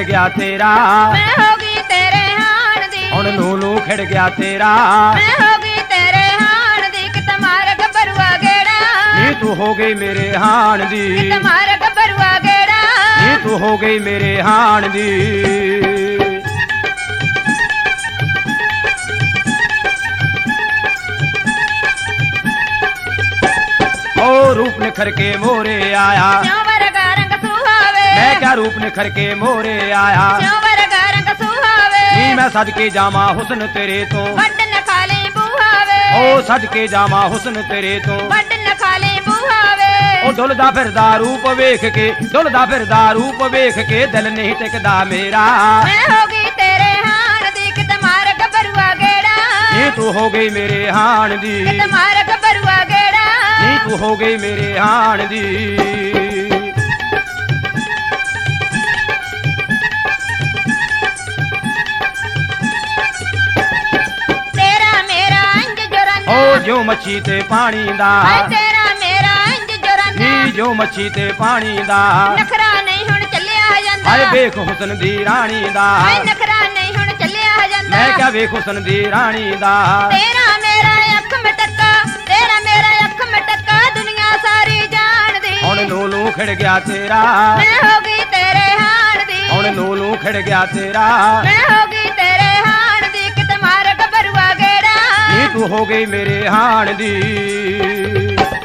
ਗਿਆ ਤੇਰਾ ਮੈਂ ਹੋ ਗਈ ਤੇਰੇ ਹਾਣ ਦੀ ਹੁਣ ਨੂੰ ਖਿੜ ਗਿਆ ਤੇਰਾ ਮੈਂ ਹੋ ਗਈ ਤੇਰੇ ਹਾਣ ਦੀ ਕਿਤੇ ਮਾਰ ਗੱਭਰੂਆ ਗੇੜਾ ਨੀ ਤੂੰ ਹੋ ਗਈ ਮੇਰੇ ਹਾਣ ਦੀ ਕਿਤੇ ਮਾਰ ਗੱਭਰੂਆ ਗੇੜਾ ਨੀ ਤੂੰ ਹੋ ਗਈ ਮੇਰੇ ਹਾਣ ਦੀ ओ रूप निखर के मोरे आया ਚੌਵਰ ਦਾ ਰੰਗ ਸੁਹਾਵੇ मैं क्या रूप निखर के मोरे आया ਚੌਵਰ ਦਾ ਰੰਗ ਸੁਹਾਵੇ नी मैं सद के जामा हुस्न तेरे तो ਵੱਡ ਨਖਾਲੇ ਬੂਹਾਵੇ ओ सद के जामा हुस्न तेरे तो ਵੱਡ ਨਖਾਲੇ ਬੂਹਾਵੇ ओ डुलदा फिरदा रूप वेख के डुलदा फिरदा रूप वेख के दिल नहीं टिकदा मेरा ਮੈਂ ਹੋ ਗਈ ਤੇਰੇ ਹਾਣ ਦੀ ਕਿਤੇ ਮਾਰ ਗੱਭਰੂਆ ਗੇੜਾ नी तू हो गई मेरे हाण दी ਕਿਤੇ ਮਾਰ ਗੱਭਰੂਆ ਗੇੜਾ नी तू हो गई मेरे हाण दी ਤੇਰਾ ਮੇਰਾ ਇੰਜ ਜੁਰਾਨਾ ओ जो मच्छी ते पानी दा ਹਾਏ ਤੇਰਾ ਮੇਰਾ ਇੰਜ ਜੁਰਾਨਾ नी जो मच्छी ते पानी दा ਨਖਰਾ ਨਹੀਂ ਹੁਣ ਚੱਲਿਆ ਜਾਂਦਾ हाय वेख हुस्न दी रानी दा ਹਾਏ ਨਖਰਾ ਨਹੀਂ ਹੁਣ ਚੱਲਿਆ ਜਾਂਦਾ मैं क्या वेख हुस्न दी रानी दा ਤੇਰਾ ਮੇਰਾ ਅੱਖ ਮਟਕਾ ਤੇਰਾ ਮੇਰਾ ਅੱਖ ਮਟਕਾ ਦੁਨੀਆ ਸਾਰੀ ਜਾਣਦੀ ਹੁਣ ਨੂੰ ਖਿੜ ਗਿਆ ਤੇਰਾ ਮੈਂ ਹੋ ਗਈ ਤੇਰੇ ਹਾਣ ਦੀ ਹੁਣ ਨੂੰ ਖਿੜ ਗਿਆ ਤੇਰਾ ਮੈਂ ਹੋ ਗਈ ਤੇਰੇ ਹਾਣ ਦੀ ਕਿਤੇ ਮਾਰ ਗੱਭਰੂਆ ਗੇੜਾ ਨੀ ਤੂੰ ਹੋ ਗਈ ਮੇਰੇ ਹਾਣ ਦੀ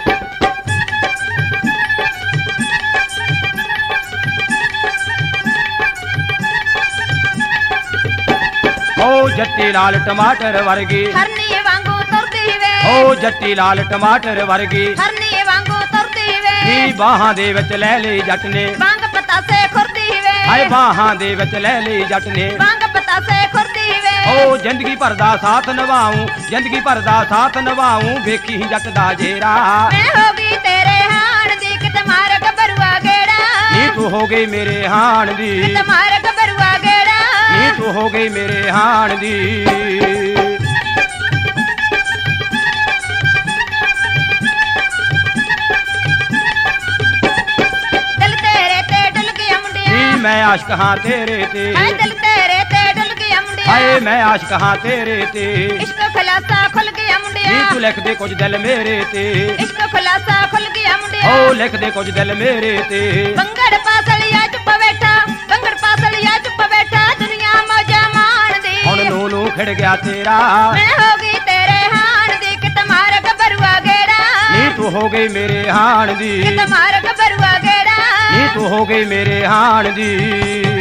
ਓ ਜੱਟੀ ਲਾਲ ਟਮਾਟਰ ਵਰਗੀ ਹਰਨੀ ਵਾਂਗੂ ਤੁਰਦੀ ਵੇ ਓ ਜੱਟੀ ਲਾਲ ਟਮਾਟਰ ਵਰਗੀ ਹਰਨੀ ਵਾਂਗੂ ਤੁਰਦੀ ਵੇ ਨੀ ਬਾਹਾਂ ਦੇ ਵਿੱਚ ਲੈ ਲਈ ਜੱਟ ਨੇ ਵਾਂਗ ਪਤਾਸੇ ਖੁਰਦੀ ਵੇ ਹਾਏ ਬਾਹਾਂ ਦੇ ਵਿੱਚ ਲੈ ਲਈ ਜੱਟ ਨੇ ਵਾਂਗ ਪਤਾਸੇ ਖੁਰਦੀ ਵੇ ਓ ਜ਼ਿੰਦਗੀ ਭਰ ਦਾ ਸਾਥ ਨਿਭਾਉਂ ਜ਼ਿੰਦਗੀ ਭਰ ਦਾ ਸਾਥ ਨਿਭਾਉਂ ਵੇਖੀ ਜੱਟ ਦਾ ਜੇਰਾ ਮੈਂ ਹੋ ਗਈ ਤੇਰੇ ਹਾਣ ਦੀ ਕਿਤੇ ਮਾਰ ਗੱਭਰੂਆ ਗੇੜਾ ਨੀ ਤੂੰ ਹੋ ਗਈ ਮੇਰੇ ਹਾਣ ਦੀ ਕਿਤੇ ਮਾਰ ਗੱਭਰੂਆ ਗੇੜਾ ਨੀ ਤੂੰ ਹੋ ਗਈ ਮੇਰੇ ਹਾਣ ਦੀ ਦਿਲ ਤੇਰੇ ਤੇ ਡੁੱਲ ਗਿਆ ਮੁੰਡਿਆ ਨੀ ਮੈਂ ਆਸ਼ਕ ਹਾਂ ਤੇਰੇ ਤੇ ਹਾਏ ਦਿਲ ਤੇਰੇ ਤੇ ਡੁੱਲ ਗਿਆ ਮੁੰਡਿਆ ਹਾਏ ਮੈਂ ਆਸ਼ਕ ਹਾਂ ਤੇਰੇ ਤੇ ਇਸ਼ਕ ਖਲਾਸਾ ਖੁੱਲ ਗਿਆ ਨੀ ਮੁੰਡਿਆ ਤੂੰ ਲਿਖ ਦੇ ਕੁਝ ਦਿਲ ਮੇਰੇ ਤੇ ਇਸ਼ਕ ਖਲਾਸਾ ਖੁੱਲ ਗਿਆ ਮੁੰਡਿਆ ਓ ਲਿਖ ਦੇ ਕੁਝ ਦਿਲ ਮੇਰੇ ਤੇ ਬੰਗੜ ਪਾਸਲੀਆ ਚੁੱਪ ਬੈਠਾ ਬੰਗੜ ਪਾਸਲੀਆ ਚੁੱਪ ਬੈਠਾ ਦੁਨੀਆ ਮੌਜਾਂ ਮਾਣਦੀ ਹੁਣ ਨੂੰ ਖਿੜ ਗਿਆ ਤੇਰਾ ਮੈਂ ਹੋ ਗਈ ਤੇਰੇ ਹਾਣ ਦੀ ਕਿਤੇ ਮਾਰ ਗੱਭਰੂਆ ਗੇੜਾ ਨੀ ਤੂੰ ਹੋ ਗਈ ਮੇਰੇ ਹਾਣ ਦੀ ਕਿਤੇ ਮਾਰ ਗੱਭਰੂਆ ਗੇੜਾ ਨੀ ਤੂੰ ਹੋ ਗਈ ਮੇਰੇ ਹਾਣ ਦੀ